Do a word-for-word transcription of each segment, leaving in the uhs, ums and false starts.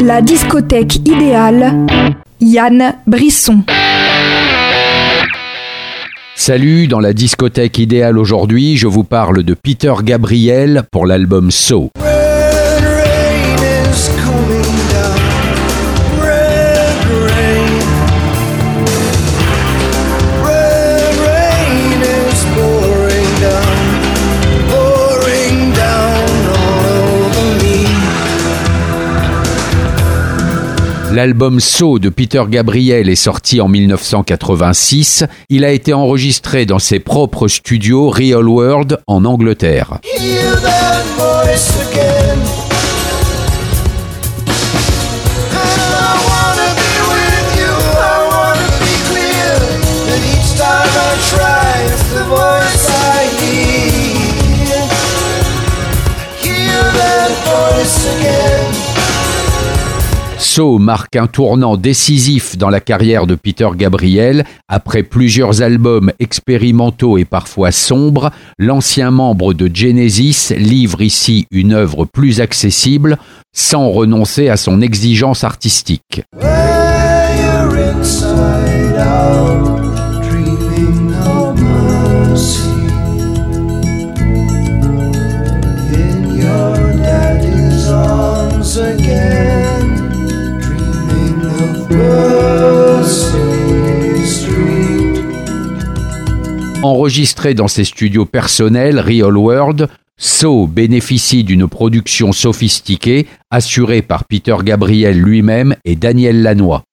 La discothèque idéale, Yann Brisson. Salut, dans la discothèque idéale aujourd'hui, je vous parle de Peter Gabriel pour l'album So. L'album So de Peter Gabriel est sorti en dix-neuf cent quatre-vingt-six. Il a été enregistré dans ses propres studios Real World en Angleterre. So marque un tournant décisif dans la carrière de Peter Gabriel. Après plusieurs albums expérimentaux et parfois sombres, l'ancien membre de Genesis livre ici une œuvre plus accessible, sans renoncer à son exigence artistique. Enregistré dans ses studios personnels Real World, So bénéficie d'une production sophistiquée assurée par Peter Gabriel lui-même et Daniel Lanois.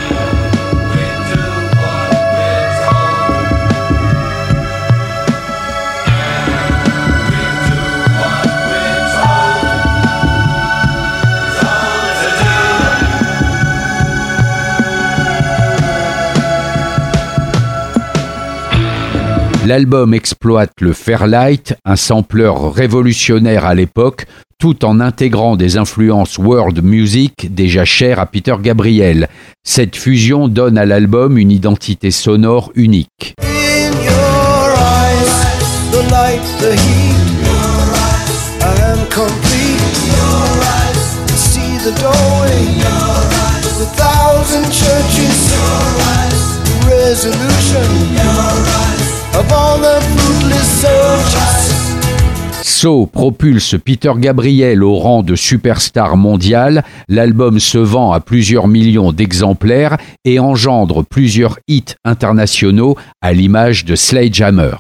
L'album exploite le Fairlight, un sampleur révolutionnaire à l'époque, tout en intégrant des influences world music déjà chères à Peter Gabriel. Cette fusion donne à l'album une identité sonore unique. In your eyes, the light, the heat, your eyes, I am complete, your eyes, see the doorway, your eyes, the thousand churches, your eyes, resolution, your eyes. So propulse Peter Gabriel au rang de superstar mondial. L'album se vend à plusieurs millions d'exemplaires et engendre plusieurs hits internationaux à l'image de Sledgehammer.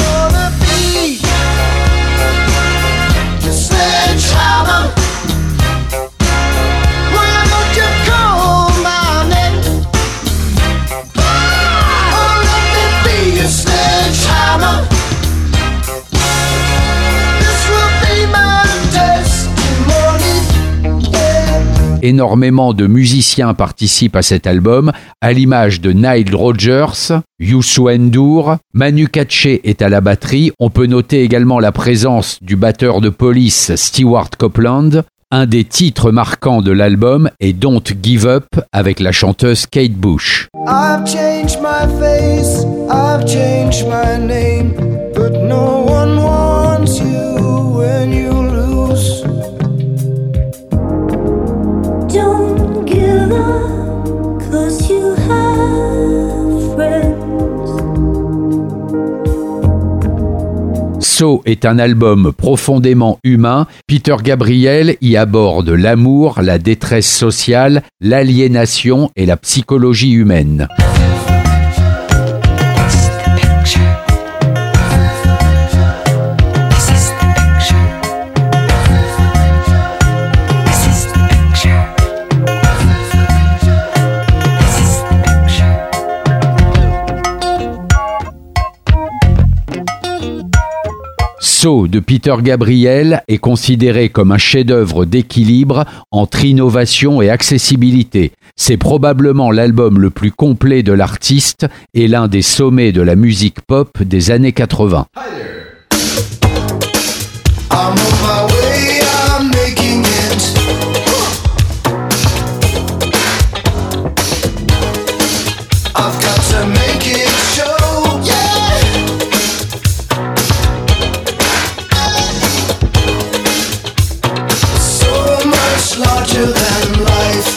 Énormément de musiciens participent à cet album, à l'image de Nile Rodgers, Youssou N'Dour, Manu Katché est à la batterie. On peut noter également la présence du batteur de Police Stewart Copeland. Un des titres marquants de l'album est Don't Give Up avec la chanteuse Kate Bush. I've changed my face, I've changed my name, but no one wants you when you lose. Don't give up, 'cause you have friends. So est un album profondément humain. Peter Gabriel y aborde l'amour, la détresse sociale, l'aliénation et la psychologie humaine. So de Peter Gabriel est considéré comme un chef-d'œuvre d'équilibre entre innovation et accessibilité. C'est probablement l'album le plus complet de l'artiste et l'un des sommets de la musique pop des années quatre-vingts. Larger than life.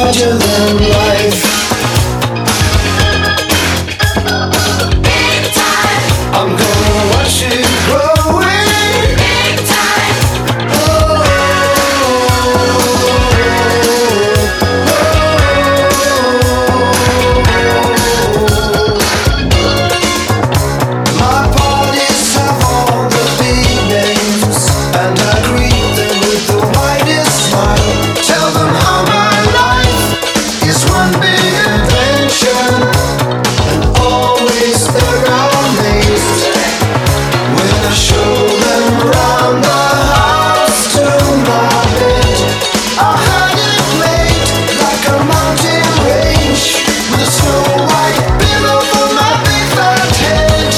larger than life. I'm gonna watch it growing. Big time. Oh, my parties have all the big names, and I greet them with the widest smile. Tell them how my life is one big adventure, and always they're amazed when I show them round the house to my bed. I had it made like a mountain range, with a snow white pillow for my big fat head.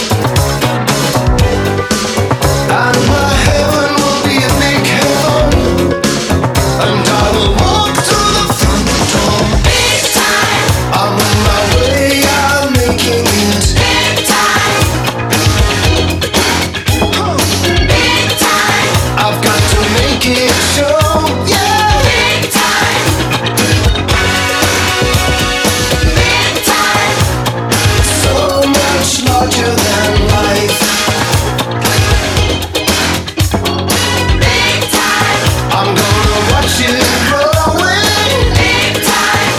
And my heaven will be a big heaven, and I will walk through the front door. Big time. I'm on my way, I'm making it. Big time. Big time. I've got to make it show, yeah. Big time. Big time. So much larger than life. Big time. I'm gonna watch it growing. Big time.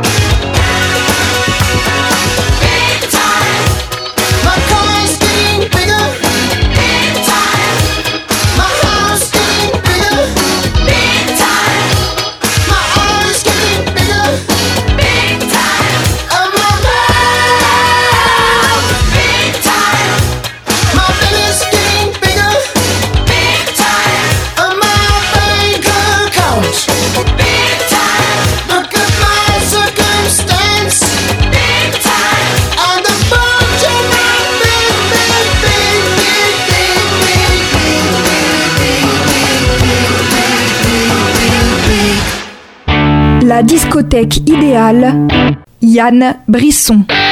Big time. My car's getting bigger. Big time. My house getting bigger. Big time. My eyes getting bigger. Big time. And my mouth. Big time. My belly's getting bigger. Big time. And my bank account. Big time. Look at my circumstance. Big time. And the bunch of my big, big, big, big, big, big, big, big, big, big, big. La discothèque idéale, Yann Brisson.